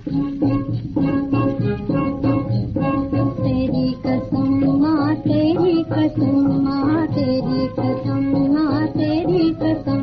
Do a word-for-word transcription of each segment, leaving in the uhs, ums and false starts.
तेरी कसम माँ तेरी कसम माँ तेरी कसम माँ तेरी कसम।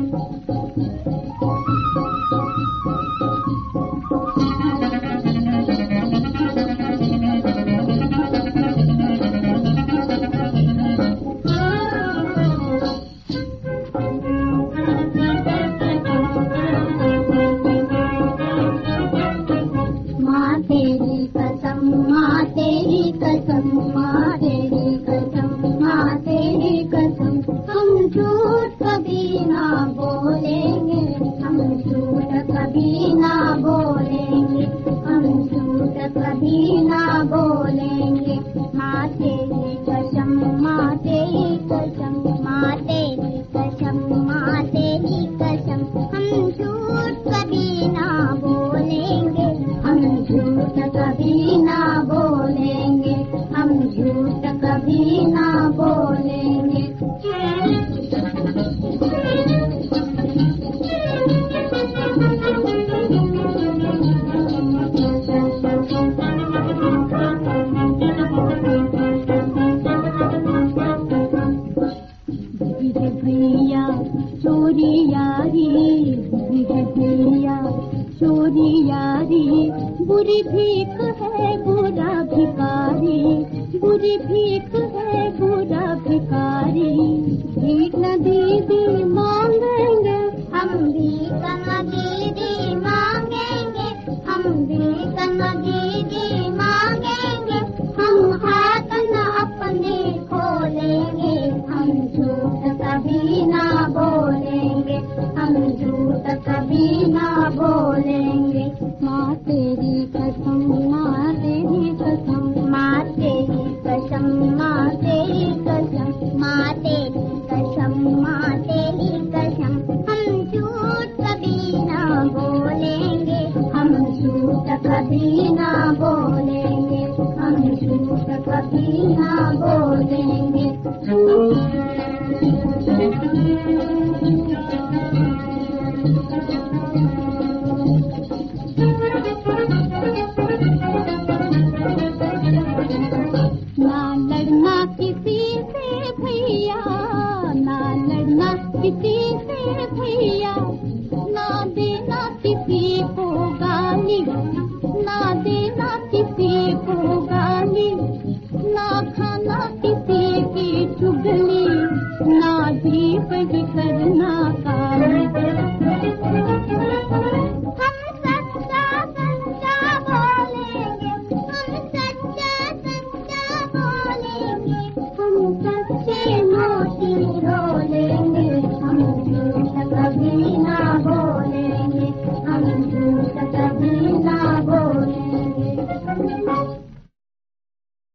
माँ तेरी कसम माँ तेरी कसम माँ तेरी कसम माँ तेरी कसम। हम झूठ कभी ना बोलेंगे, हम झूठ कभी ना बोलेंगे, हम झूठ कभी ना बोलेंगे। माँ तेरी कसम माँ तेरी कसम माँ तेरी कसम माँ तेरी कसम। हम झूठ कभी ना बोलेंगे, हम झूठ कभी ना बोलेंगे, हम झूठ कभी ना बोलेंगे। भैया चोरी यारी, भैया चोरी यारी, बुरी भीख है बुरा भिखारी, बुरी भीख है बुरा भिखारी। भीख न दीदी मांगेंगे, हम भीख न दीदी मांगेंगे, हम भीख न दीदी मांगेंगे। हम हाथ न अपने खोलेंगे, हम झूठ कभी ना बोलेंगे, हम झूठ कभी ना बोलेंगे। माँ तेरी कसम माँ तेरी कसम माँ तेरी कसम माँ तेरी कसम माँ तेरी कसम माँ तेरी कसम। हम झूठ कभी ना बोलेंगे, हम झूठ कभी ना बोलेंगे, हम झूठ कभी ना बोलेंगे।